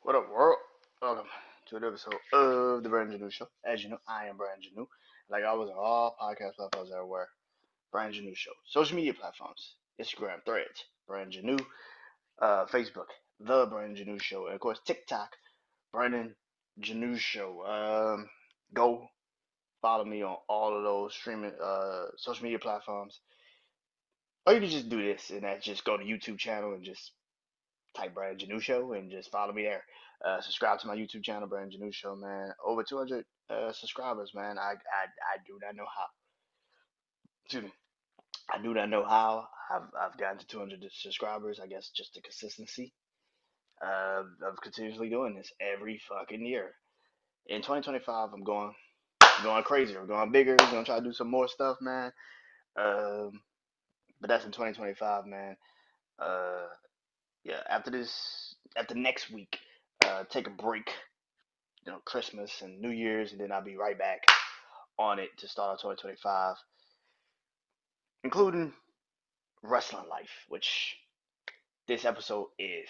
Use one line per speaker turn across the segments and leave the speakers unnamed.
What up, world? Welcome to another episode of the Brandon Janu Show. As you know, I am Brandon Janu. Like I was on all podcast platforms everywhere. Brandon Janu Show. Social media platforms: Instagram, Threads, Brandon Janu, Facebook, The Brandon Janu Show, and of course TikTok, Brandon Janu Show. Go follow me on all of those streaming social media platforms. Or you can just do this, and that's just go to YouTube channel and just type Brandon Janu Show and just follow me there. Subscribe to my YouTube channel, Brandon Janu Show, man. Over 200 subscribers, man. I do not know how. Excuse me. I do not know how I've gotten to 200 subscribers. I guess just the consistency of continuously doing this every fucking year. In 2025, I'm going crazy. I'm going bigger. I'm gonna try to do some more stuff, man. Um, but that's in 2025, man. Uh, yeah. After next week, take a break, Christmas and New Year's, and then I'll be right back on it to start 2025, including wrestling life, which this episode is.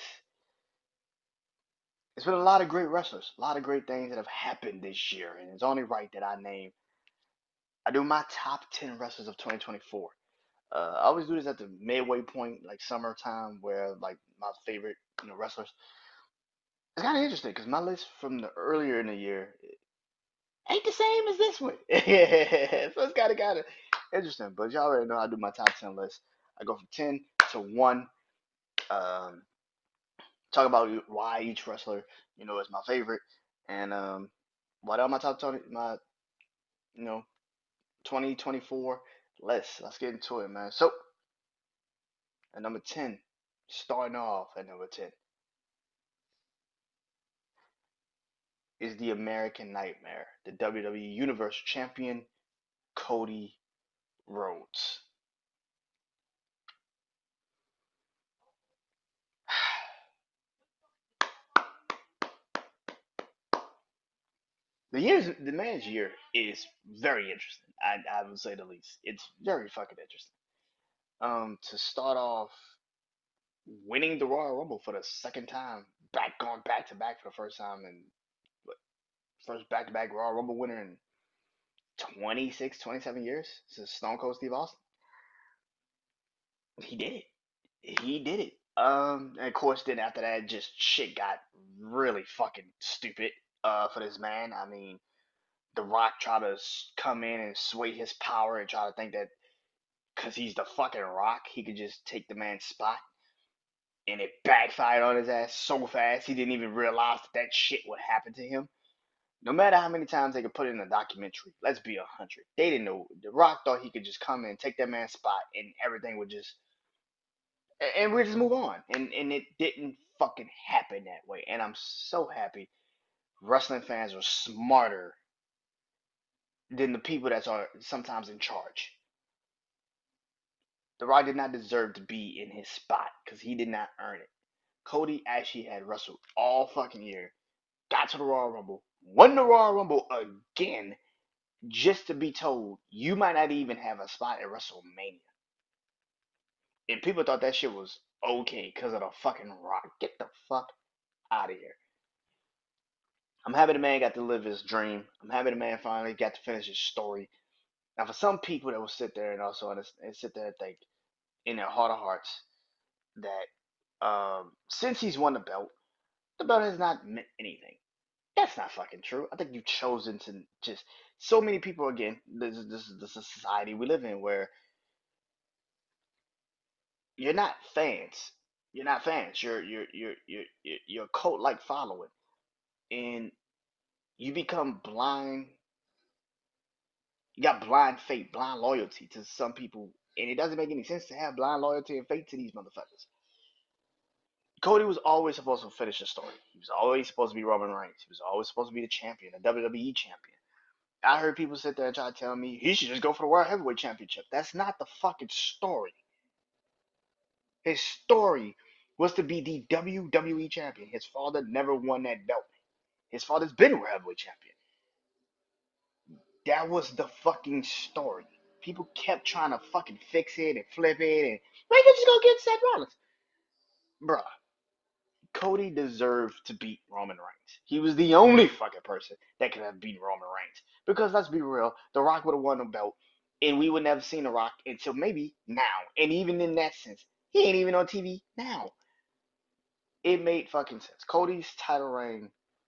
It's been a lot of great wrestlers, a lot of great things that have happened this year, and it's only right that I do my top 10 wrestlers of 2024. I always do this at the midway point, like summertime, where like my favorite, wrestlers. It's kind of interesting because my list from the earlier in the year ain't the same as this one. So it's kind of interesting. But y'all already know I do my top 10 list. I go from 10 to 1. Um, talk about why each wrestler, is my favorite, and what are my top 20, my you know 2024 list. Let's get into it, man. So at number 10, starting off at number 10 is the American Nightmare, the WWE Universal Champion Cody Rhodes. The man's year is very interesting. I would say the least. It's very fucking interesting. To start off winning the Royal Rumble for the second time, going back to back for the first time, and first back to back Royal Rumble winner in 26, 27 years since Stone Cold Steve Austin. He did it. He did it. And of course, then after that, just shit got really fucking stupid. For this man, I mean, The Rock tried to come in and sway his power and try to think that because he's the fucking Rock, he could just take the man's spot. And it backfired on his ass so fast, he didn't even realize that shit would happen to him. No matter how many times they could put it in a documentary, let's be 100. They didn't know. The Rock thought he could just come in and take that man's spot and everything would just, and we just move on. And it didn't fucking happen that way. And I'm so happy wrestling fans are smarter than the people that are sometimes in charge. The Rock did not deserve to be in his spot because he did not earn it. Cody actually had wrestled all fucking year, got to the Royal Rumble, won the Royal Rumble again, just to be told you might not even have a spot at WrestleMania. And people thought that shit was okay because of the fucking Rock. Get the fuck out of here. I'm happy the man got to live his dream. I'm happy the man finally got to finish his story. Now, for some people that will sit there and also and sit there and think in their heart of hearts that since he's won the belt has not meant anything. That's not fucking true. I think you've chosen to just so many people again. This is the society we live in where you're not fans. You're not fans. You're a cult like following, and you become blind. You got blind faith, blind loyalty to some people, and it doesn't make any sense to have blind loyalty and faith to these motherfuckers. Cody was always supposed to finish the story. He was always supposed to be Roman Reigns. He was always supposed to be the champion, the WWE champion. I heard people sit there and try to tell me he should just go for the World Heavyweight Championship. That's not the fucking story. His story was to be the WWE champion. His father never won that belt. His father's been World Heavyweight champion. That was the fucking story. People kept trying to fucking fix it and flip it and why can't you just go get Seth Rollins? Bruh, Cody deserved to beat Roman Reigns. He was the only fucking person that could have beaten Roman Reigns. Because let's be real, The Rock would have won the belt, and we would never seen The Rock until maybe now. And even in that sense, he ain't even on TV now. It made fucking sense. Cody's title reign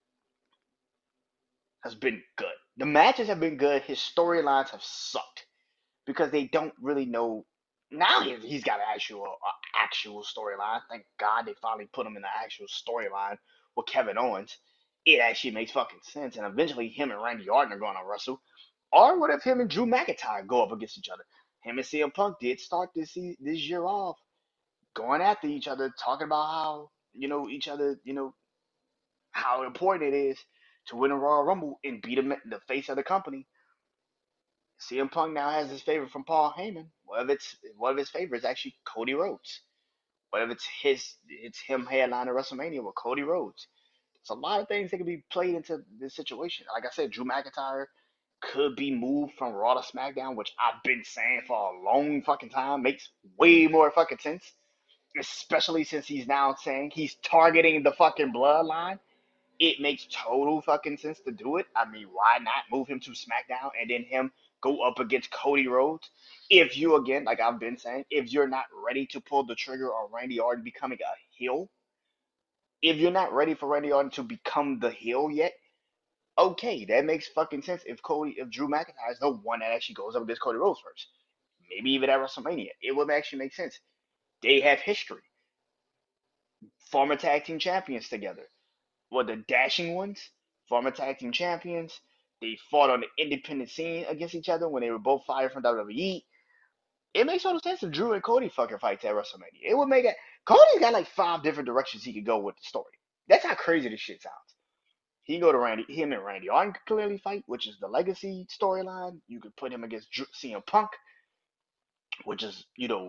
has been good. The matches have been good. His storylines have sucked because they don't really know. Now he's got an actual storyline. Thank God they finally put him in the actual storyline with Kevin Owens. It actually makes fucking sense. And eventually, him and Randy Orton are going to wrestle. Or what if him and Drew McIntyre go up against each other? Him and CM Punk did start this year off going after each other, talking about how each other, how important it is to win a Royal Rumble and beat the face of the company. CM Punk now has his favorite from Paul Heyman. One of his favorites actually Cody Rhodes. Whatever it's him headlining WrestleMania with Cody Rhodes. It's a lot of things that can be played into this situation. Like I said, Drew McIntyre could be moved from Raw to SmackDown, which I've been saying for a long fucking time. Makes way more fucking sense. Especially since he's now saying he's targeting the fucking bloodline. It makes total fucking sense to do it. I mean, why not move him to SmackDown and then him go up against Cody Rhodes? If you, again, like I've been saying, if you're not ready to pull the trigger on Randy Orton becoming a heel, if you're not ready for Randy Orton to become the heel yet, okay, that makes fucking sense. If Drew McIntyre is the one that actually goes up against Cody Rhodes first, maybe even at WrestleMania, it would actually make sense. They have history, former tag team champions together. Well, the Dashing Ones, former tag team champions. They fought on the independent scene against each other when they were both fired from WWE. It makes total sense if Drew and Cody fucking fight at WrestleMania. It would make it. Cody's got like 5 different directions he could go with the story. That's how crazy this shit sounds. He can go to him and Randy Orton could clearly fight, which is the legacy storyline. You could put him against CM Punk, which is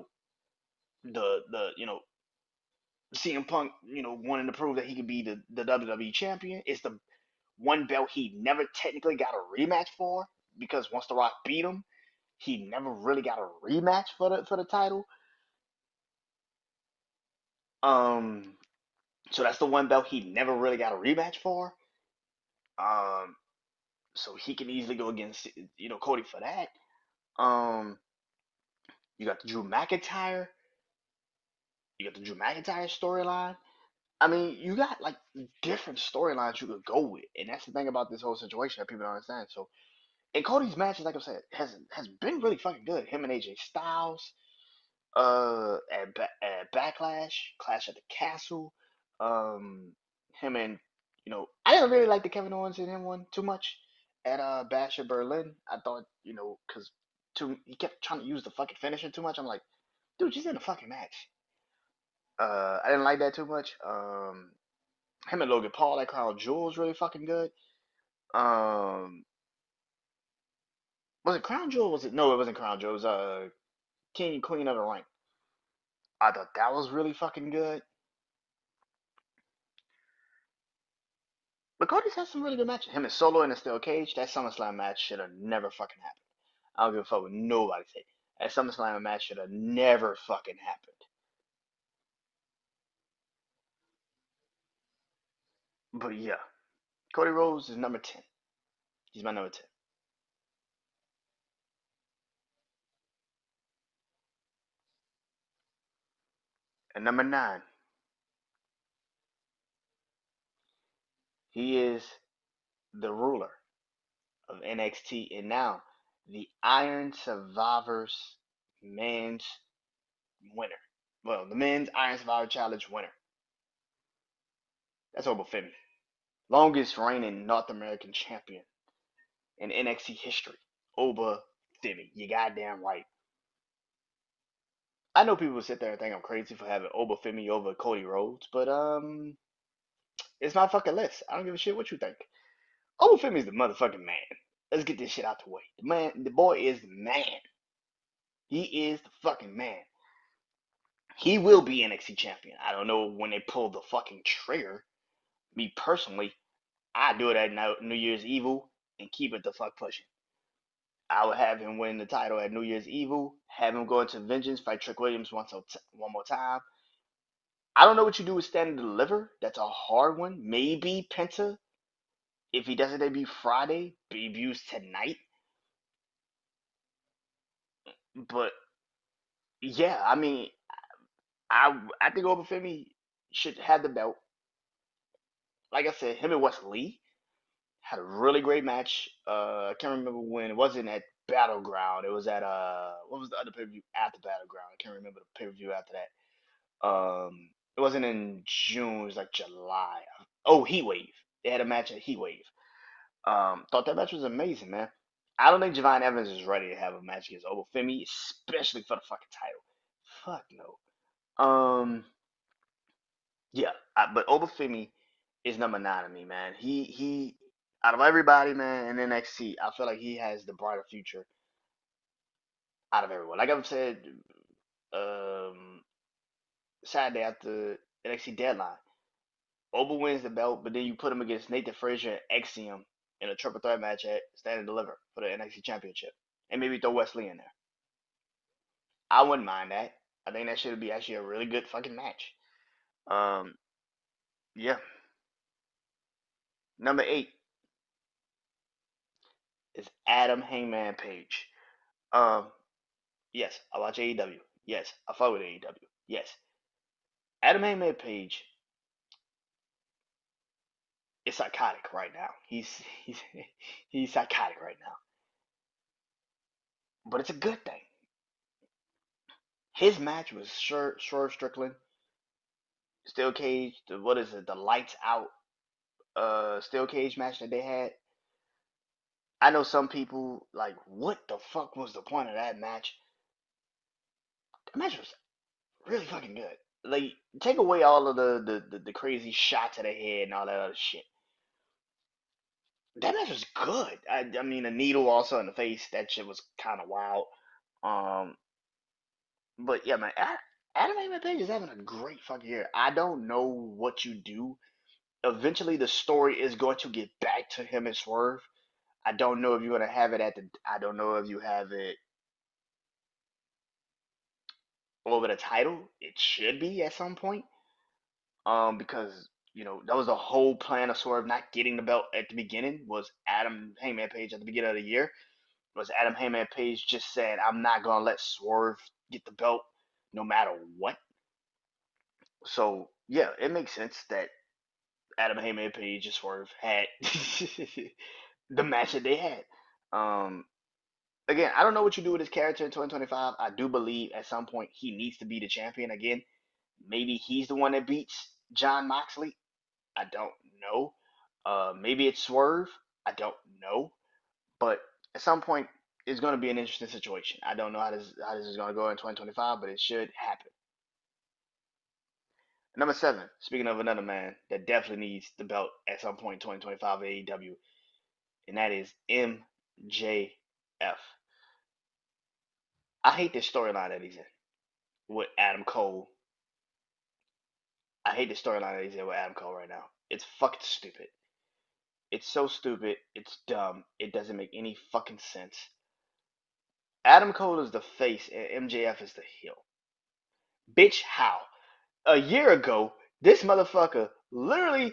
the CM Punk wanting to prove that he could be the WWE champion. It's the one belt he never technically got a rematch for because once The Rock beat him, he never really got a rematch for the title. Um, so that's the one belt he never really got a rematch for. Um, so he can easily go against Cody for that. Um, you got the Drew McIntyre. You got the Drew McIntyre storyline. I mean, you got like different storylines you could go with, and that's the thing about this whole situation that people don't understand. So, and Cody's matches, like I said, has been really fucking good. Him and AJ Styles, at Backlash, Clash at the Castle, um, him and I didn't really like the Kevin Owens and him one too much at Bash at Berlin. I thought because he kept trying to use the fucking finisher too much. I'm like, dude, she's in a fucking match. I didn't like that too much. Him and Logan Paul, that Crown Jewel was really fucking good. Um, was it Crown Jewel? Was it no? It wasn't Crown Jewel. It was King and Queen of the Ring. I thought that was really fucking good. But Cody's had some really good matches. Him and Solo in a steel cage. That SummerSlam match should have never fucking happened. I don't give a fuck what nobody say. That SummerSlam match should have never fucking happened. But yeah, Cody Rhodes is number 10. He's my number 10. And number 9, he is the ruler of NXT and now the Iron Survivors men's winner. Well, the men's Iron Survivor Challenge winner. That's Oba Femi. Longest reigning North American champion in NXT history. Oba Femi. You goddamn right. I know people sit there and think I'm crazy for having Oba Femi over Cody Rhodes, but it's my fucking list. I don't give a shit what you think. Oba Femi's the motherfucking man. Let's get this shit out the way. The boy is the man. He is the fucking man. He will be NXT champion. I don't know when they pull the fucking trigger. Me personally, I do it at New Year's Evil and keep it the fuck pushing. I would have him win the title at New Year's Evil, have him go into Vengeance, fight Trick Williams one more time. I don't know what you do with Stand and Deliver. That's a hard one. Maybe Penta, if he doesn't debut Friday, debuts tonight. But yeah, I mean, I think Obafemi should have the belt. Like I said, him and Wesley had a really great match. I can't remember when. It wasn't at Battleground. It was at what was the other pay per view after Battleground? I can't remember the pay per view after that. It wasn't in June. It was like July. Oh, Heat Wave. They had a match at Heat Wave. Thought that match was amazing, man. I don't think Javon Evans is ready to have a match against Obafemi, especially for the fucking title. Fuck no. Yeah, but Obafemi is number nine to me, man. He out of everybody, man, in NXT, I feel like he has the brighter future out of everyone. Like I've said, um, Saturday after NXT Deadline, Oba wins the belt, but then you put him against Nathan Frazier and Axiom in a triple threat match at Stand and Deliver for the NXT Championship, and maybe throw Wesley in there. I wouldn't mind that. I think that should be actually a really good fucking match. Um, yeah. Number eight is Adam Hangman Page. Um, yes, I watch AEW. Yes, I follow with AEW. Yes, Adam Hangman Page is psychotic right now. He's he's psychotic right now, but it's a good thing. His match was Swerve Strickland, Steel Cage. What is it? The Lights Out Steel Cage match that they had. I know some people like, what the fuck was the point of that match? The match was really fucking good. Like, take away all of the crazy shots at the head and all that other shit. That match was good. I mean, a needle also in the face. That shit was kind of wild. Um, but yeah, man, Adam Hangman Page is having a great fucking year. I don't know what you do. Eventually, the story is going to get back to him and Swerve. I don't know if you're gonna have it at the. I don't know if you have it over the title. It should be at some point. Because that was the whole plan of Swerve not getting the belt at the beginning was Adam Hangman Page at the beginning of the year. Was Adam Heyman Page just said, I'm not gonna let Swerve get the belt no matter what. So yeah, it makes sense that Adam Heyman Page and Swerve had the match that they had. Um, again, I don't know what you do with his character in 2025. I do believe at some point he needs to be the champion again. Maybe he's the one that beats John Moxley. I don't know. Maybe it's Swerve. I don't know. But at some point, it's going to be an interesting situation. I don't know how this is going to go in 2025, but it should happen. Number seven. Speaking of another man that definitely needs the belt at some point in 2025 at AEW, and that is MJF. I hate this storyline that he's in with Adam Cole. I hate the storyline that he's in with Adam Cole right now. It's fucking stupid. It's so stupid. It's dumb. It doesn't make any fucking sense. Adam Cole is the face and MJF is the heel. Bitch, how? A year ago, this motherfucker literally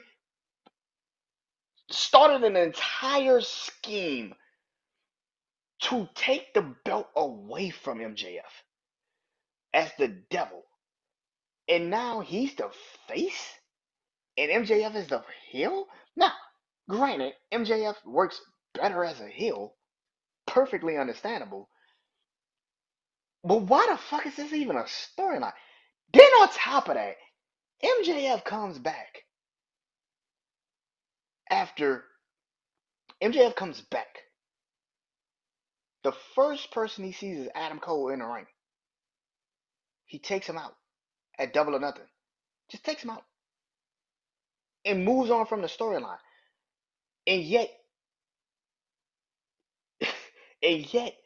started an entire scheme to take the belt away from MJF as the devil. And now he's the face? And MJF is the heel? Now, granted, MJF works better as a heel. Perfectly understandable. But why the fuck is this even a storyline? Then on top of that, MJF comes back after MJF comes back. The first person he sees is Adam Cole in the ring. He takes him out at Double or Nothing. Just takes him out and moves on from the storyline. And yet, and yet,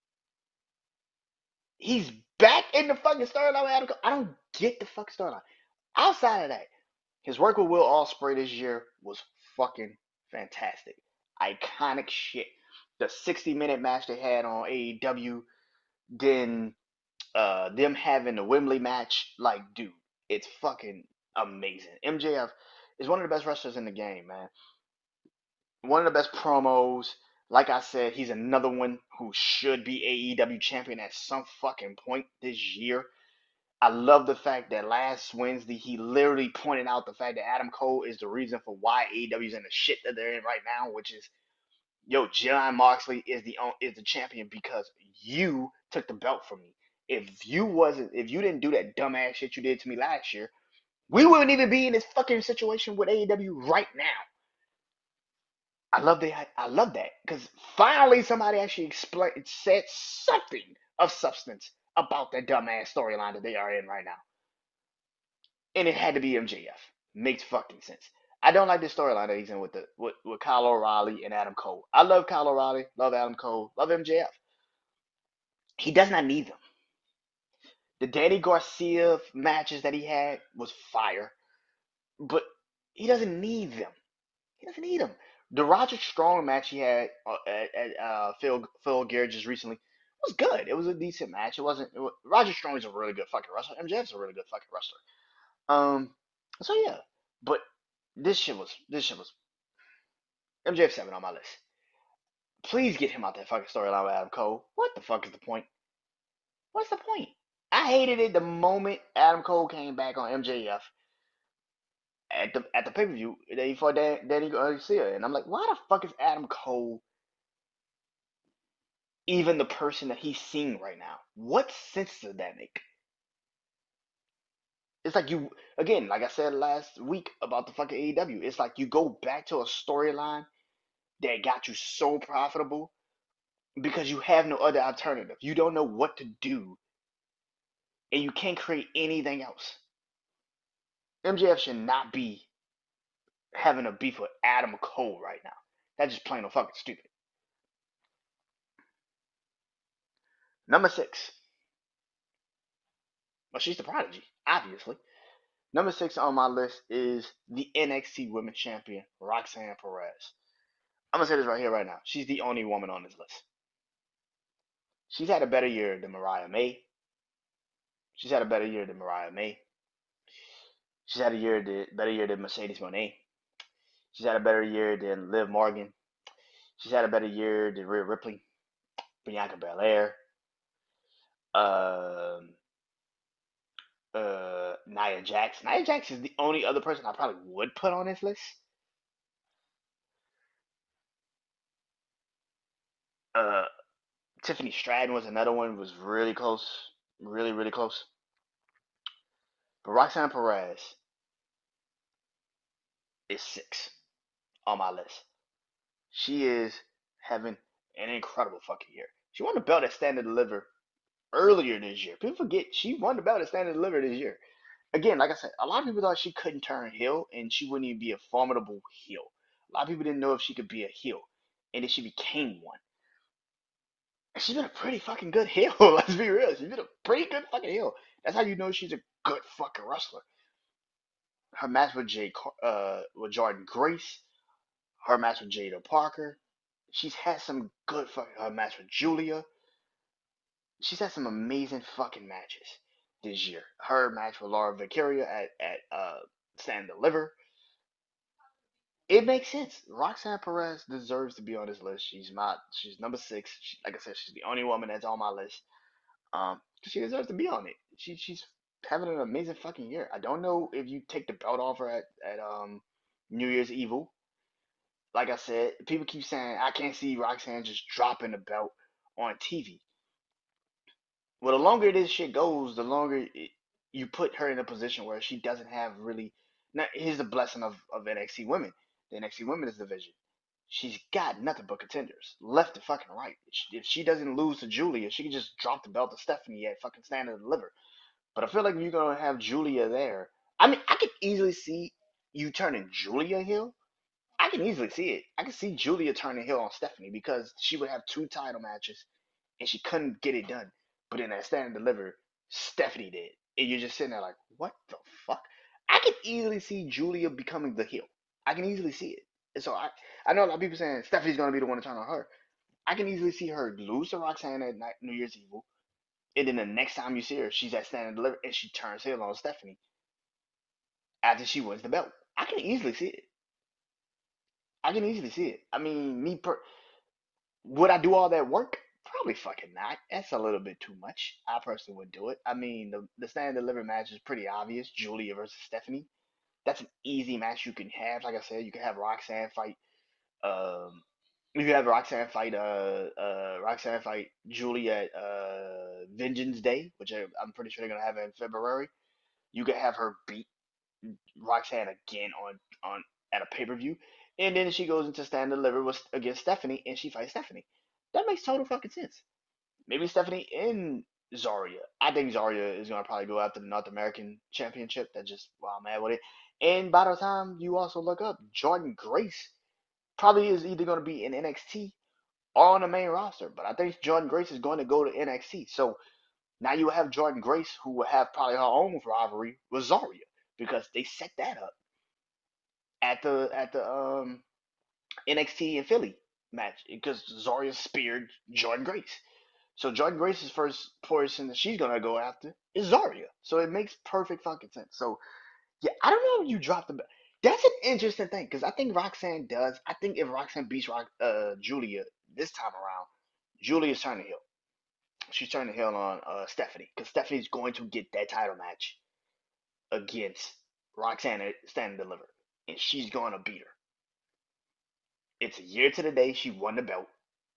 he's back in the fucking storyline with Adam Cole. I don't get the fucking storyline. Outside of that, his work with Will Ospreay this year was fucking fantastic. Iconic shit. The 60-minute match they had on AEW, then them having the Wembley match, like, dude, It's fucking amazing. MJF is one of the best wrestlers in the game, man. One of the best promos. Like I said, he's another one who should be AEW champion at some fucking point this year. I love the fact that last Wednesday he literally pointed out the fact that Adam Cole is the reason for why AEW is in the shit that they're in right now, which is, yo, John Moxley is the champion because you took the belt from me. If you didn't do that dumbass shit you did to me last year, we wouldn't even be in this fucking situation with AEW right now. I love that because finally somebody actually said something of substance about that dumbass storyline that they are in right now, and it had to be MJF. Makes fucking sense. I don't like the storyline that he's in with Kyle O'Reilly and Adam Cole. I love Kyle O'Reilly, love Adam Cole, love MJF. He does not need them. The Danny Garcia matches that he had was fire, but he doesn't need them. He doesn't need them. The Roger Strong match he had at Phil Garrett just recently was good. It was a decent match. It wasn't. Roger Strong is a really good fucking wrestler. MJF's a really good fucking wrestler. Um. So yeah, but this shit was MJF 7 on my list. Please get him out that fucking storyline with Adam Cole. What the fuck is the point? What's the point? I hated it the moment Adam Cole came back on MJF at the pay per view that he fought Danny Garcia, and I'm like, why the fuck is Adam Cole even the person that he's seeing right now? What sense does that make? It's like you again, like I said last week about the fucking AEW. It's like you go back to a storyline that got you so profitable because you have no other alternative. You don't know what to do, and you can't create anything else. MJF should not be having a beef with Adam Cole right now. That's just plain old fucking stupid. Number 6. Well, she's the prodigy, obviously. Number 6 on my list is the NXT Women's Champion, Roxanne Perez. I'm gonna say this right here, right now. She's the only woman on this list. She's had a better year than Mariah May. She's had a better year than Mariah May. She's had better year than Mercedes Moné. She's had a better year than Liv Morgan. She's had a better year than Rhea Ripley, Bianca Belair, um, Nia Jax. Nia Jax is the only other person I probably would put on this list. Uh, Tiffany Stratton was another one. Was really close, really really close. But Roxanne Perez is 6 on my list. She is having an incredible fucking year. She won the belt at Stand and Deliver earlier this year. People forget she won the belt at Stand and Deliver this year. Again, like I said, a lot of people thought she couldn't turn heel and she wouldn't even be a formidable heel. A lot of people didn't know if she could be a heel, and then she became one. And she's been a pretty fucking good heel. Let's be real. She's been a pretty good fucking heel. That's how you know she's a good fucking wrestler. Her match with with Jordan Grace, her match with Jada Parker. She's had some good fucking her match with Julia. She's had some amazing fucking matches this year. Her match with Laura Vicaria at Stand and Deliver. It makes sense. Roxanne Perez deserves to be on this list. She's number 6. Like I said, she's the only woman that's on my list. She deserves to be on it. She's having an amazing fucking year. I don't know if you take the belt off her at New Year's Evil. Like I said, people keep saying I can't see Roxanne just dropping the belt on TV. Well, the longer this shit goes, the longer you put her in a position where she doesn't have really. Now, here's the blessing of NXT women. The NXT women's division. She's got nothing but contenders, left and fucking right. If she doesn't lose to Julia, she can just drop the belt to Stephanie at fucking Stand and Deliver. But I feel like if you're gonna have Julia there, I mean, I could easily see you turning Julia heel. I can easily see it. I can see Julia turning heel on Stephanie because she would have 2 title matches and she couldn't get it done. But in that Stand and Deliver, Stephanie did. And you're just sitting there like, what the fuck? I can easily see Julia becoming the heel. I can easily see it. And so I know a lot of people saying Stephanie's gonna be the one to turn on her. I can easily see her lose to Roxanne at New Year's Evil, and then the next time you see her, she's at Stand and Deliver, and she turns heel on Stephanie. after she wins the belt. I can easily see it. I can easily see it. I mean, would I do all that work? Probably fucking not. That's a little bit too much. I personally would do it. I mean, the stand and deliver match is pretty obvious. Julia versus Stephanie. That's an easy match you can have. Like I said, you can have Roxanne fight. Um, you can have Roxanne fight Julia at Vengeance Day, which I'm pretty sure they're gonna have in February. You can have her beat Roxanne again on at a pay per view, and then she goes into stand and deliver with against Stephanie, and she fights Stephanie. That makes total fucking sense. Maybe Stephanie and Zarya. I think Zarya is gonna probably go after the North American Championship. That's just why I'm mad with it. And by the time you also look up, Jordan Grace probably is either gonna be in NXT or on the main roster. But I think Jordan Grace is going to go to NXT. So now you have Jordan Grace, who will have probably her own rivalry with Zarya because they set that up at the NXT in Philly match because Zarya speared Jordan Grace. So Jordan Grace's first person that she's gonna go after is Zarya. So it makes perfect fucking sense. So yeah, I don't know if you dropped the belt. That's an interesting thing because I think Roxanne does. I think if Roxanne beats Julia this time around, Julia's turning heel. She's turning heel on Stephanie because Stephanie's going to get that title match against Roxanne at Stand and Deliver, and she's gonna beat her. It's a year to the day she won the belt.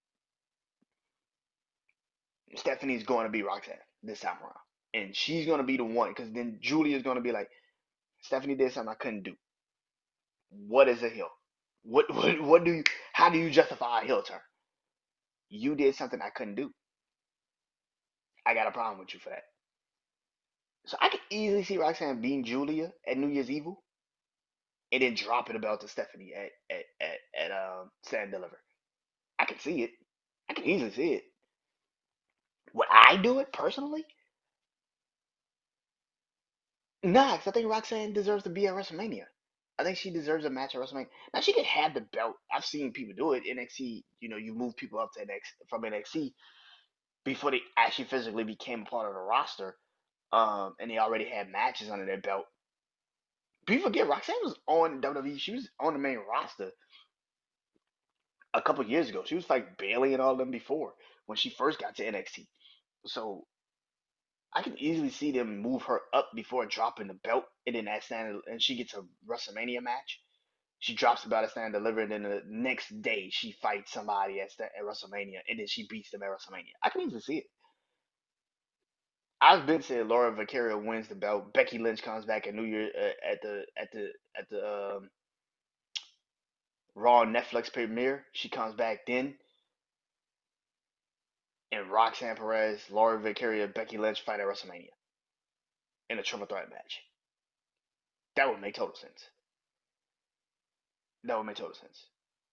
Stephanie's going to be Roxanne this time around, and she's going to be the one because then Julia's going to be like, Stephanie did something I couldn't do. What is a heel? What do you? How do you justify a heel turn? You did something I couldn't do. I got a problem with you for that. So I could easily see Roxanne beating Julia at New Year's Evil and then dropping the belt to Stephanie at Stand and Deliver. I can see it. I can easily see it. Would I do it personally? Nah, because I think Roxanne deserves to be at WrestleMania. I think she deserves a match at WrestleMania. Now she could have the belt. I've seen people do it. NXT, you move people up to NXT from NXT before they actually physically became a part of the roster. And they already had matches under their belt. People forget Roxanne was on WWE. She was on the main roster a couple years ago. She was like Bailey and all of them before when she first got to NXT. So I can easily see them move her up before dropping the belt, and then and she gets a WrestleMania match. She drops the belt at Stand and Deliver, and then the next day she fights somebody at WrestleMania, and then she beats them at WrestleMania. I can easily see it. I've been saying Laura Vicaria wins the belt. Becky Lynch comes back at New Year at the Raw Netflix premiere. She comes back then, and Roxanne Perez, Laura Vicaria, Becky Lynch fight at WrestleMania in a triple threat match. That would make total sense. That would make total sense.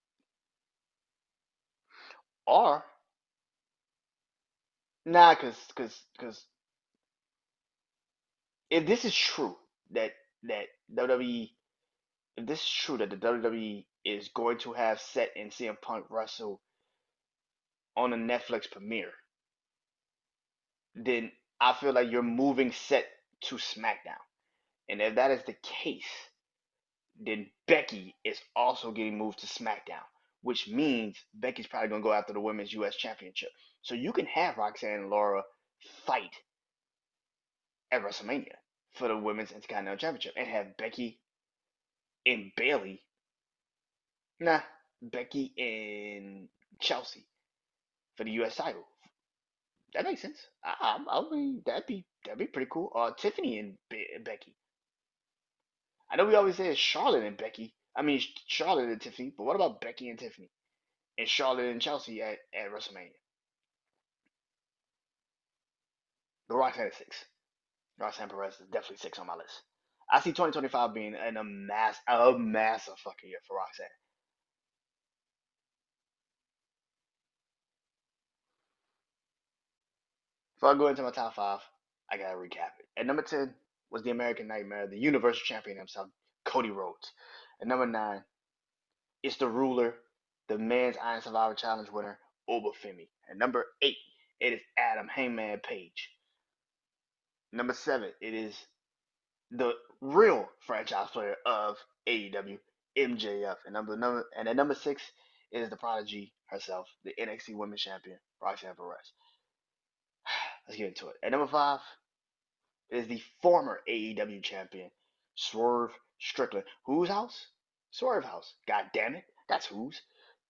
Or nah, cause if this is true that that WWE if this is true that the WWE is going to have Seth and CM Punk wrestle on a Netflix premiere, then I feel like you're moving Seth to SmackDown. And if that is the case, then Becky is also getting moved to SmackDown, which means Becky's probably gonna go after the Women's US Championship. So you can have Roxanne and Laura fight at WrestleMania for the Women's Intercontinental Championship and have Becky and Bailey, nah, Becky and Chelsea for the US title. That makes sense. I mean, that'd be pretty cool. Tiffany and Becky. I know we always say it's Charlotte and Becky. I mean, Charlotte and Tiffany, but what about Becky and Tiffany and Charlotte and Chelsea at WrestleMania? The Roxanne is six. Roxanne Perez is definitely six on my list. I see 2025 being a massive fucking year for Roxanne. Before I go into my top five, I gotta recap it. At number 10 was the American Nightmare, the Universal Champion himself, Cody Rhodes. At number 9, it's the ruler, the Men's Iron Survivor Challenge winner, Obafemi. At number 8, it is Adam Hangman Page. Number 7, it is the real franchise player of AEW, MJF, and at number 6 is the prodigy herself, the NXT Women's Champion, Roxanne Perez. Let's get into it. At number 5 is the former AEW champion, Swerve Strickland. Whose house? Swerve house. God damn it, that's whose.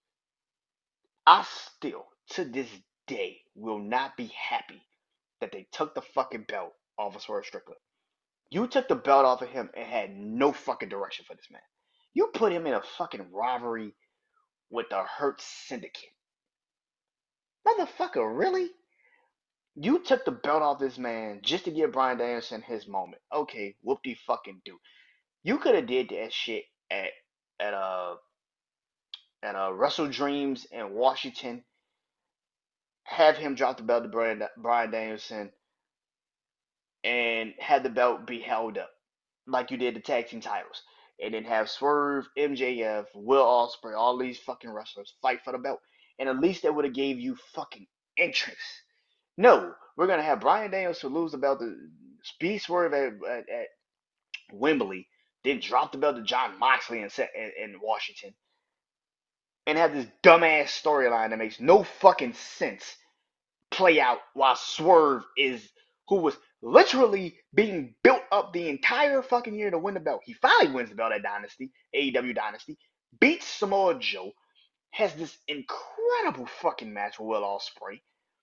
I still, to this day, will not be happy that they took the fucking belt off of Swerve Strickland. You took the belt off of him and had no fucking direction for this man. You put him in a fucking rivalry with the Hurt Syndicate. Motherfucker, really? You took the belt off this man just to give Bryan Danielson his moment. Okay, whoop de fucking do. You could have did that shit at uh Wrestle Dreams in Washington. Have him drop the belt to Bryan Danielson and have the belt be held up like you did the tag team titles, and then have Swerve, MJF, Will Ospreay, all these fucking wrestlers fight for the belt, and at least they would have gave you fucking interest. No, we're gonna have Bryan Danielson lose the belt to Speed Swerve at Wembley, then drop the belt to Jon Moxley in Washington, and have this dumbass storyline that makes no fucking sense play out while Swerve is who was literally being built up the entire fucking year to win the belt. He finally wins the belt at Dynasty, AEW Dynasty, beats Samoa Joe, has this incredible fucking match with Will Ospreay.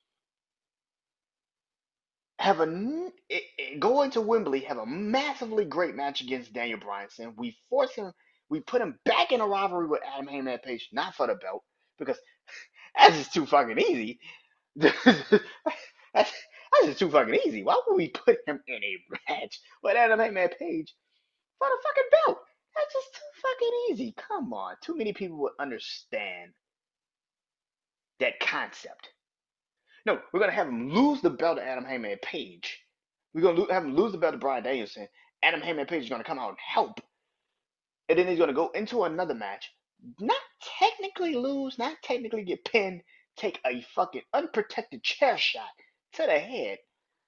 Have a go into Wembley, have a massively great match against Daniel Bryanson. We force him, we put him back in a rivalry with Adam Heyman Page, not for the belt, because that's just too fucking easy. that's just too fucking easy. Why would we put him in a match with Adam Heyman Page for the fucking belt? That's just too fucking easy. Come on. Too many people would understand that concept. No, we're gonna have him lose the belt to Adam Heyman Page. We're gonna have him lose the belt to Bryan Danielson. Adam Heyman Page is gonna come out and help, and then he's gonna go into another match, not technically lose, not technically get pinned, take a fucking unprotected chair shot to the head,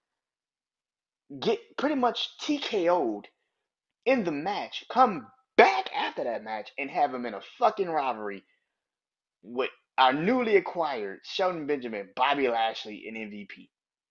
get pretty much TKO'd in the match, come back after that match and have him in a fucking rivalry with our newly acquired Shelton Benjamin, Bobby Lashley, and MVP.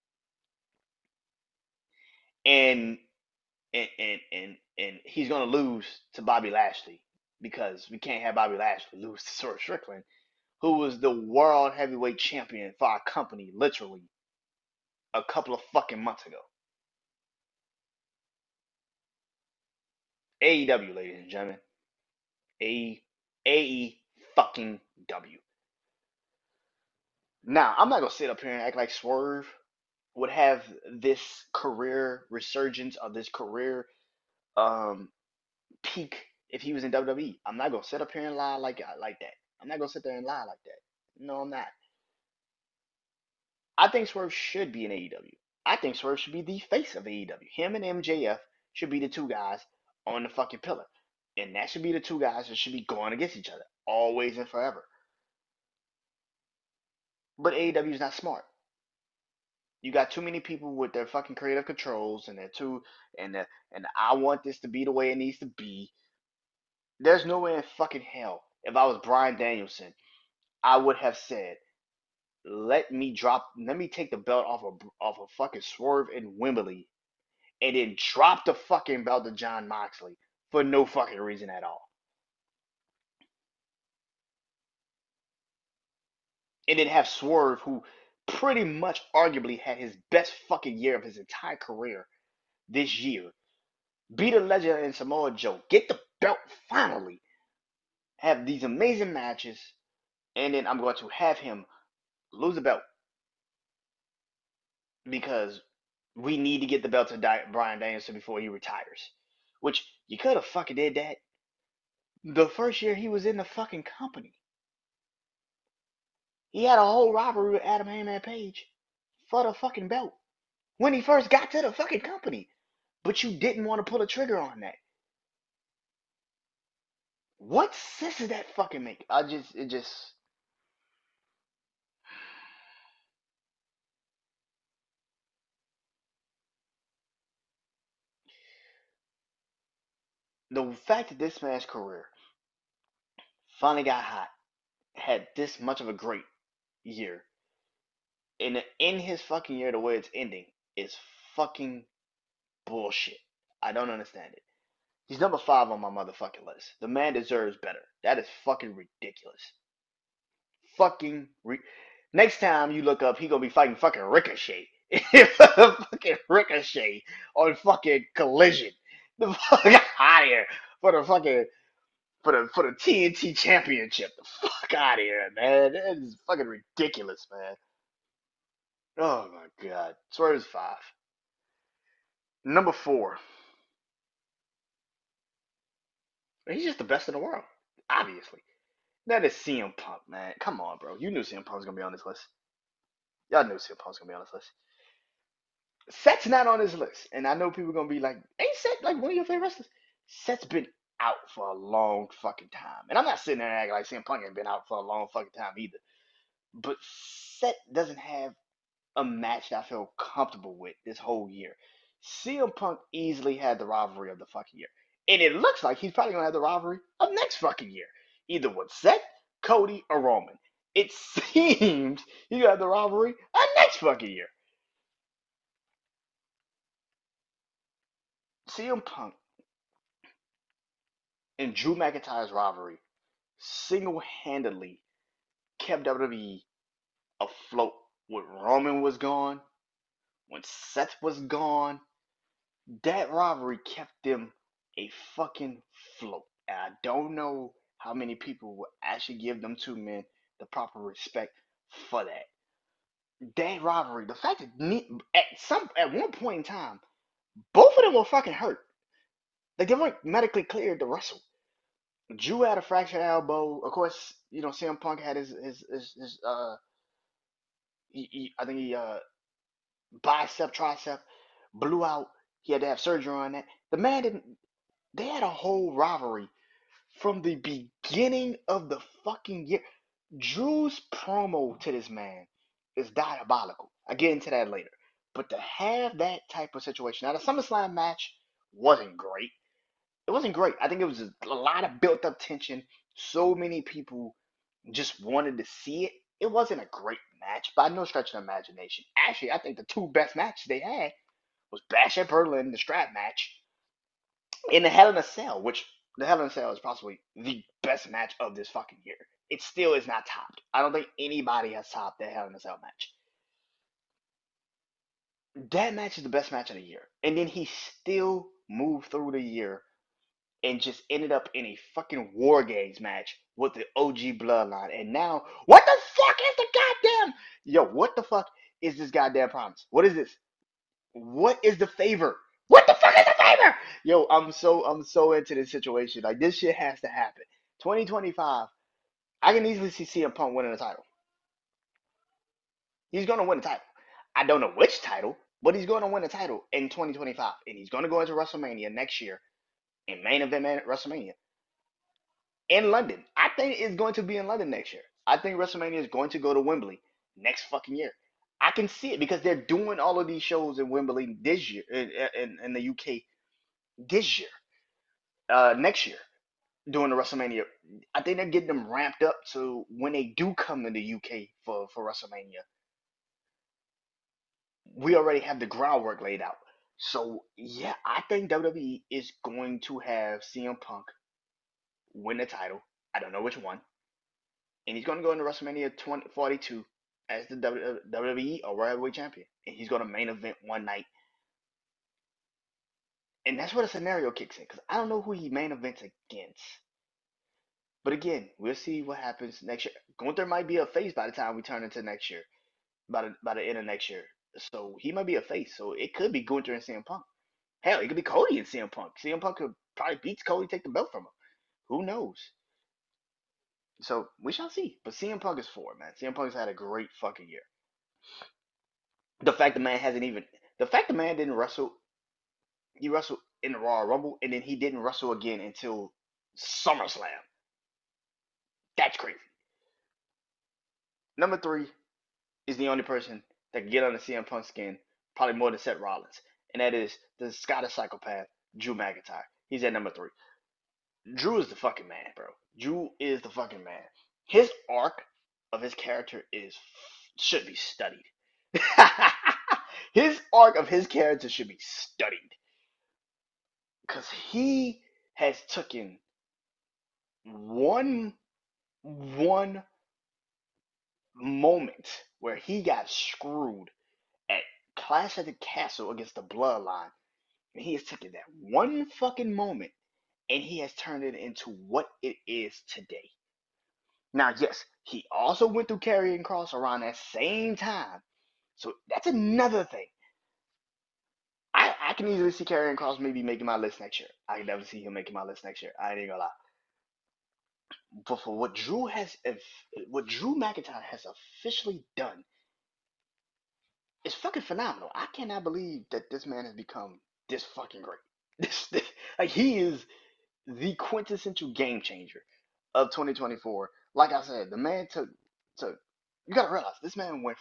And and he's gonna lose to Bobby Lashley because we can't have Bobby Lashley lose to Swerve Strickland, who was the world heavyweight champion for our company literally a couple of fucking months ago. AEW, ladies and gentlemen. A fucking W. Now, I'm not gonna sit up here and act like Swerve would have this career resurgence or this career um peak if he was in WWE. I'm not gonna sit up here and lie like that. I'm not gonna sit there and lie like that. No, I'm not. I think Swerve should be in AEW. I think Swerve should be the face of AEW. Him and MJF should be the two guys on the fucking pillar. And that should be the two guys that should be going against each other. Always and forever. But AEW is not smart. You got too many people with their fucking creative controls and they're too and I want this to be the way it needs to be. There's no way in fucking hell if I was Bryan Danielson, I would have said, let me take the belt off of fucking Swerve and Wembley and then drop the fucking belt to Jon Moxley for no fucking reason at all. And then have Swerve, who pretty much arguably had his best fucking year of his entire career this year, beat a legend in Samoa Joe, get the belt finally, have these amazing matches, and then I'm going to have him lose the belt because we need to get the belt to Bryan Danielson before he retires. Which you could have fucking did that the first year he was in the fucking company. He had a whole rivalry with Adam Heyman Page for the fucking belt when he first got to the fucking company. But you didn't want to pull a trigger on that. What sense does that fucking make? It just The fact that this man's career finally got hot, had this much of a great year, and in his fucking year, the way it's ending is fucking bullshit. I don't understand it. He's number 5 on my motherfucking list. The man deserves better. That is fucking ridiculous. Fucking next time you look up, he gonna be fighting fucking Ricochet. Fucking Ricochet on fucking Collision. The fuck out of here for the fucking for the TNT Championship. The fuck out of here, man. That is fucking ridiculous, man. Oh my god. Swerve's 5. Number 4. He's just the best in the world, obviously. That is CM Punk, man. Come on, bro. You knew CM Punk was gonna be on this list. Y'all knew CM Punk was gonna be on this list. Seth's not on this list, and I know people are gonna be like, "Ain't Seth like one of your favorite wrestlers?" Seth's been out for a long fucking time, and I'm not sitting there acting like CM Punk ain't been out for a long fucking time either. But Seth doesn't have a match that I feel comfortable with this whole year. CM Punk easily had the rivalry of the fucking year, and it looks like he's probably gonna have the rivalry of next fucking year, either with Seth, Cody, or Roman. It seems he's gonna have the rivalry of next fucking year. CM Punk and Drew McIntyre's rivalry single-handedly kept WWE afloat when Roman was gone, when Seth was gone. That rivalry kept them a fucking float. And I don't know how many people will actually give them two men the proper respect for that. That rivalry, the fact that at one point in time, both of them were fucking hurt. Like they weren't medically cleared to wrestle. Drew had a fractured elbow. Of course, CM Punk had his I think he bicep tricep blew out. He had to have surgery on that. The man didn't. They had a whole rivalry from the beginning of the fucking year. Drew's promo to this man is diabolical. I get into that later. But to have that type of situation, now the SummerSlam match wasn't great. It wasn't great. I think it was a lot of built up tension. So many people just wanted to see it. It wasn't a great match by no stretch of the imagination. Actually, I think the two best matches they had was Bash at Berlin, the strap match, and the Hell in a Cell, which the Hell in a Cell is possibly the best match of this fucking year. It still is not topped. I don't think anybody has topped that Hell in a Cell match. That match is the best match of the year. And then he still moved through the year and just ended up in a fucking War Games match with the OG Bloodline. And now, what the fuck is the goddamn? Yo, what the fuck is this goddamn promise? What is this? What is the favor? What the fuck is the favor? Yo, I'm so into this situation. Like this shit has to happen. 2025, I can easily see CM Punk winning the title. He's gonna win the title. I don't know which title, but he's gonna win the title in 2025, and he's gonna go into WrestleMania next year in main event WrestleMania in London. I think it's going to be in London next year. I think WrestleMania is going to go to Wembley next fucking year. I can see it because they're doing all of these shows in Wembley this year in the UK this year, next year doing the WrestleMania. I think they're getting them ramped up so when they do come to the UK for WrestleMania, we already have the groundwork laid out. So yeah, I think WWE is going to have CM Punk win the title. I don't know which one, and he's going to go into WrestleMania 42 as the WWE or World Heavyweight Champion, and he's going to main event one night. And that's where the scenario kicks in because I don't know who he main events against. But again, we'll see what happens next year. Gunther might be a face by the time we turn into next year, by the end of next year. So he might be a face. So it could be Gunther and CM Punk. Hell, it could be Cody and CM Punk. CM Punk could probably beat Cody, take the belt from him. Who knows? So we shall see. But CM Punk is 4, man. CM Punk's had a great fucking year. The fact the man hasn't even the fact the man didn't wrestle he wrestled in the Royal Rumble and then he didn't wrestle again until SummerSlam. That's crazy. Number 3 is the only person that can get under CM Punk's skin, probably more than Seth Rollins, and that is the Scottish psychopath, Drew McIntyre. He's at number 3. Drew is the fucking man, bro. Drew is the fucking man. His arc of his character should be studied. His arc of his character should be studied because he has taken one one moment where he got screwed at Clash at the Castle against the Bloodline, and he has taken that one fucking moment and he has turned it into what it is today. Now, yes, he also went through Karrion Kross around that same time, so that's another thing. I can easily see Karrion Kross maybe making my list next year. I can definitely see him making my list next year. I ain't gonna lie. But for what Drew McIntyre has officially done is fucking phenomenal. I cannot believe that this man has become this fucking great. This like he is the quintessential game changer of 2024. Like I said, the man took. You gotta realize this man went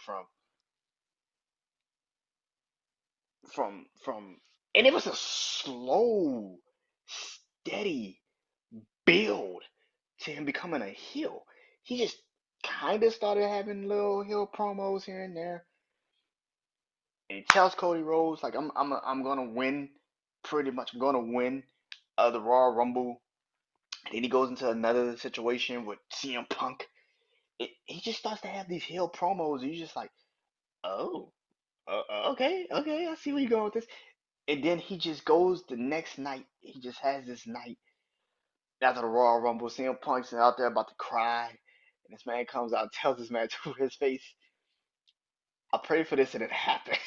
from, and it was a slow, steady build to him becoming a heel. He just kind of started having little heel promos here and there, and he tells Cody Rhodes like I'm gonna win, pretty much. I'm gonna win the Royal Rumble. And then he goes into another situation with CM Punk. He just starts to have these heel promos, and you're just like, oh, okay, okay, I see where you're going with this. And then he just goes the next night. He just has this night after the Royal Rumble. CM Punk's out there about to cry, and this man comes out and tells this man to his face, "I prayed for this and it happened."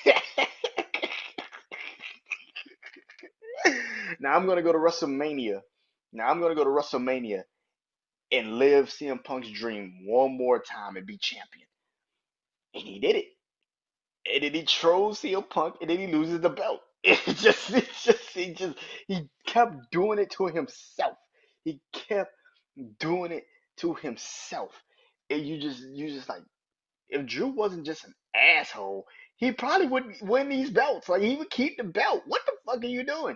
Now I'm gonna go to WrestleMania. Now I'm gonna go to WrestleMania and live CM Punk's dream one more time and be champion. And he did it. And then he trolls CM Punk, and then he loses the belt. He kept doing it to himself. He kept doing it to himself. And you just like, if Drew wasn't just an asshole, he probably wouldn't win these belts. Like he would keep the belt. What the fuck are you doing?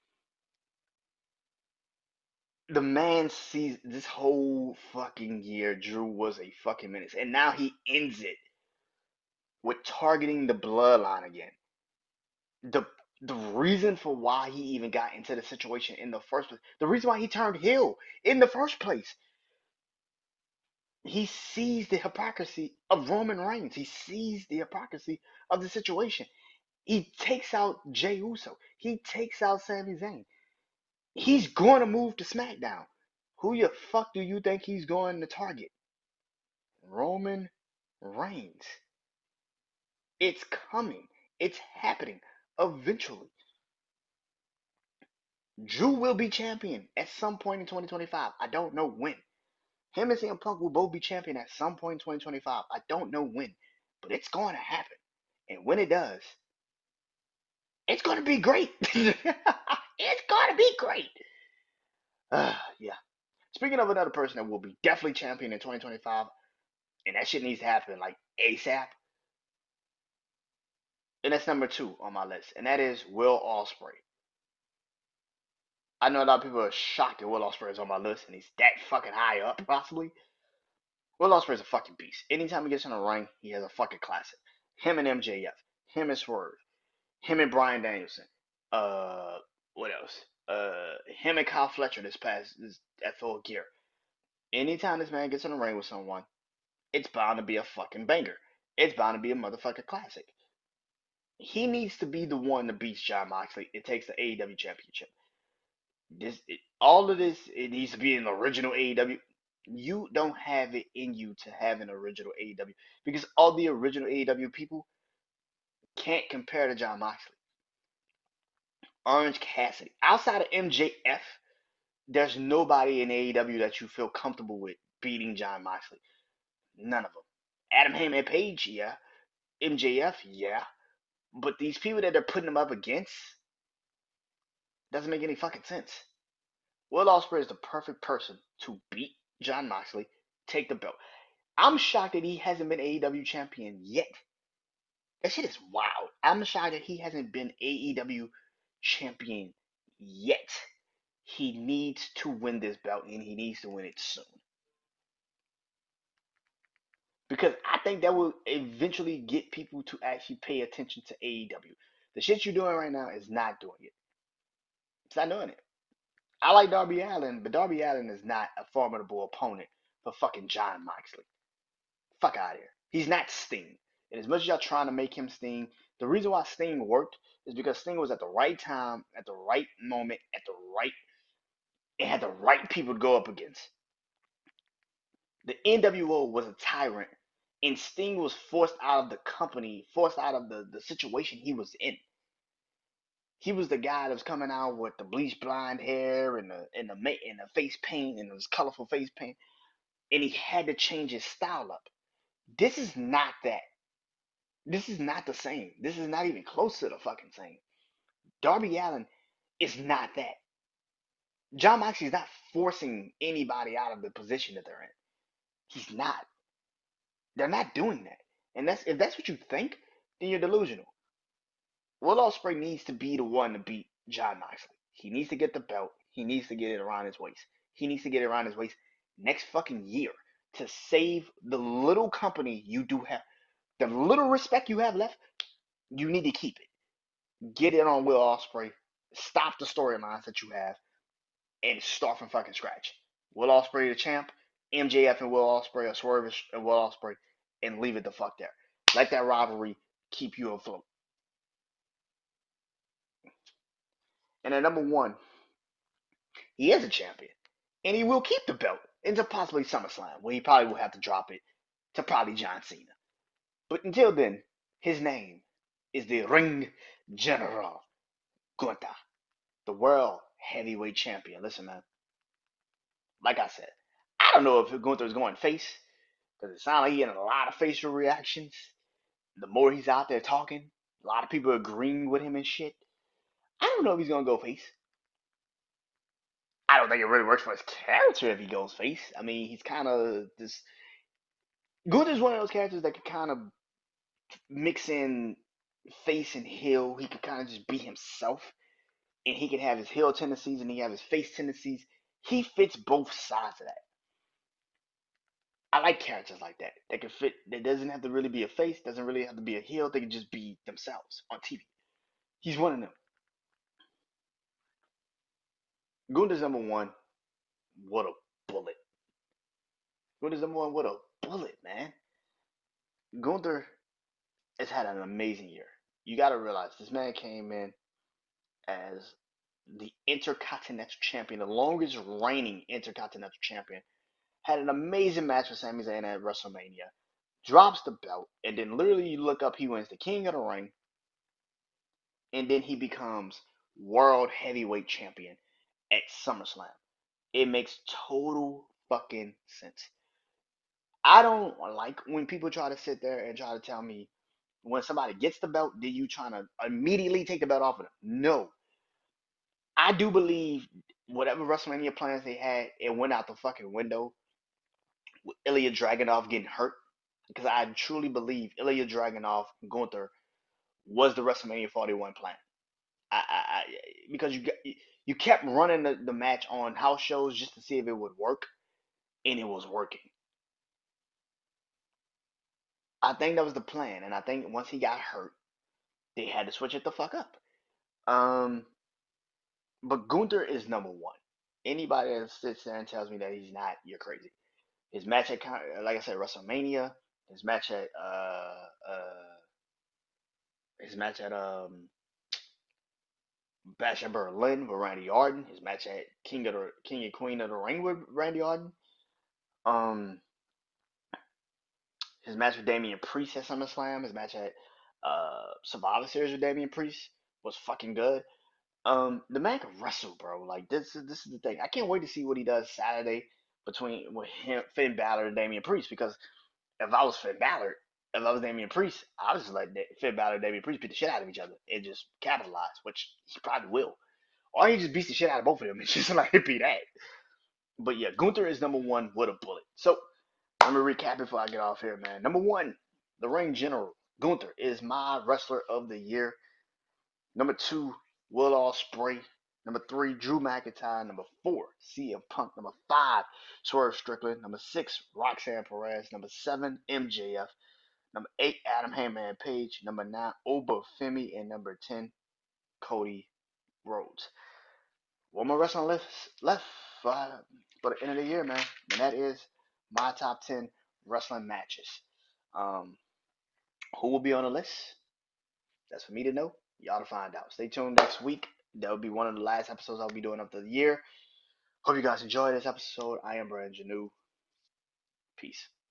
The man sees this whole fucking year. Drew was a fucking menace, and now he ends it with targeting the bloodline again. The the reason for why he even got into the situation in the first place, the reason why he turned heel in the first place, he sees the hypocrisy of Roman Reigns. He sees the hypocrisy of the situation. He takes out Jey Uso. He takes out Sami Zayn. He's going to move to SmackDown. Who the fuck do you think he's going to target? Roman Reigns. It's coming. It's happening eventually. Drew will be champion at some point in 2025. I don't know when. Him and CM Punk will both be champion at some point in 2025. I don't know when, but it's going to happen. And when it does, it's going to be great. It's going to be great. Yeah. Speaking of another person that will be definitely champion in 2025, and that shit needs to happen like ASAP, and that's number 2 on my list, and that is Will Ospreay. I know a lot of people are shocked that Will Ospreay is on my list, and he's that fucking high up, possibly. Will Ospreay's a fucking beast. Anytime he gets in the ring, he has a fucking classic. Him and MJF, him and Swerve, him and Bryan Danielson. Uh, what else? Him and Kyle Fletcher at Full Gear. Anytime this man gets in the ring with someone, it's bound to be a fucking banger. It's bound to be a motherfucking classic. He needs to be the one that beats Jon Moxley. It takes the AEW championship. All of this, it needs to be an original AEW. You don't have it in you to have an original AEW because all the original AEW people can't compare to Jon Moxley. Orange Cassidy. Outside of MJF, there's nobody in AEW that you feel comfortable with beating Jon Moxley. None of them. Adam Heyman Page, yeah. MJF, yeah. But these people that they're putting him up against doesn't make any fucking sense. Will Ospreay is the perfect person to beat Jon Moxley, take the belt. I'm shocked that he hasn't been AEW champion yet. That shit is wild. I'm shocked that he hasn't been AEW champion yet. He needs to win this belt, and he needs to win it soon. Because I think that will eventually get people to actually pay attention to AEW. The shit you're doing right now is not doing it. It's not doing it. I like Darby Allin, but Darby Allin is not a formidable opponent for fucking Jon Moxley. Fuck out of here. He's not Sting. And as much as y'all trying to make him Sting, the reason why Sting worked is because Sting was at the right time, at the right moment, at the right, it had the right people to go up against. The NWO was a tyrant, and Sting was forced out of the company, forced out of the situation he was in. He was the guy that was coming out with the bleached blonde hair and the face paint and his colorful face paint, and he had to change his style up. This is not that. This is not the same. This is not even close to the fucking same. Darby Allin is not that. Jon Moxley is not forcing anybody out of the position that they're in. He's not. They're not doing that. And that's if that's what you think, then you're delusional. Will Ospreay needs to be the one to beat Jon Moxley. He needs to get the belt. He needs to get it around his waist. He needs to get it around his waist next fucking year to save the little company you do have. The little respect you have left, you need to keep it. Get it on Will Ospreay. Stop the storylines that you have and start from fucking scratch. Will Ospreay the champ, MJF and Will Ospreay, or Swerve and Will Ospreay, and leave it the fuck there. Let that rivalry keep you afloat. And at number one, he is a champion, and he will keep the belt into possibly SummerSlam, where he probably will have to drop it to probably John Cena. But until then, his name is the Ring General Gunther, the World Heavyweight Champion. Listen, man, like I said, I don't know if Gunther is going face because it sounds like he had a lot of facial reactions. The more he's out there talking, a lot of people agreeing with him and shit. I don't know if he's gonna go face. I don't think it really works for his character if he goes face. I mean, he's kind of this. Gunther's one of those characters that can kind of mix in face and heel. He could kind of just be himself, and he can have his heel tendencies and he have his face tendencies. He fits both sides of that. I like characters like that. That can fit. That doesn't have to really be a face. Doesn't really have to be a heel. They can just be themselves on TV. He's one of them. Gunther's number one. What a bullet. Gunther's number one. What a bullet, man. Gunther has had an amazing year. You got to realize this man came in as the Intercontinental Champion, the longest reigning Intercontinental Champion. Had an amazing match with Sami Zayn at WrestleMania. Drops the belt, and then literally you look up, he wins the King of the Ring, and then he becomes World Heavyweight Champion at SummerSlam. It makes total fucking sense. I don't like when people try to sit there and try to tell me when somebody gets the belt, then you trying to immediately take the belt off of them. No. I do believe whatever WrestleMania plans they had, it went out the fucking window with Ilya Dragunov getting hurt. Because I truly believe Ilya Dragunov and Gunther was the WrestleMania 41 plan. I because you kept running the match on house shows just to see if it would work, and it was working. I think that was the plan, and I think once he got hurt, they had to switch it the fuck up. Um, but Gunther is number one. Anybody that sits there and tells me that he's not, you're crazy. His match at, like I said, WrestleMania. His match at his match at Bash at Berlin with Randy Orton. His match at King and Queen of the Ring with Randy Orton. Um, his match with Damian Priest at SummerSlam. His match at Survivor Series with Damian Priest was fucking good. The man can wrestle, bro. Like this is the thing. I can't wait to see what he does Saturday between with him, Finn Balor, and Damian Priest. Because if I was Finn Balor, if I was Damian Priest, I was just let Finn Balor and Damian Priest beat the shit out of each other and just capitalize, which he probably will. Or he just beats the shit out of both of them and just like be that. But yeah, Gunther is number one with a bullet. So let me recap before I get off here, man. Number one, the Ring General Gunther is my wrestler of the year. Number two, Will Ospreay. Number 3, Drew McIntyre. Number 4, CM Punk. Number 5, Swerve Strickland. Number 6, Roxanne Perez. Number 7, MJF. Number 8, Adam Hangman Page. Number 9, Oba Femi. And number 10, Cody Rhodes. One more wrestling left for the end of the year, man. And that is my top 10 wrestling matches. Um, who will be on the list? That's for me to know. Y'all to find out. Stay tuned next week. That'll be one of the last episodes I'll be doing of the year. Hope you guys enjoyed this episode. I am Brandon Janu. Peace.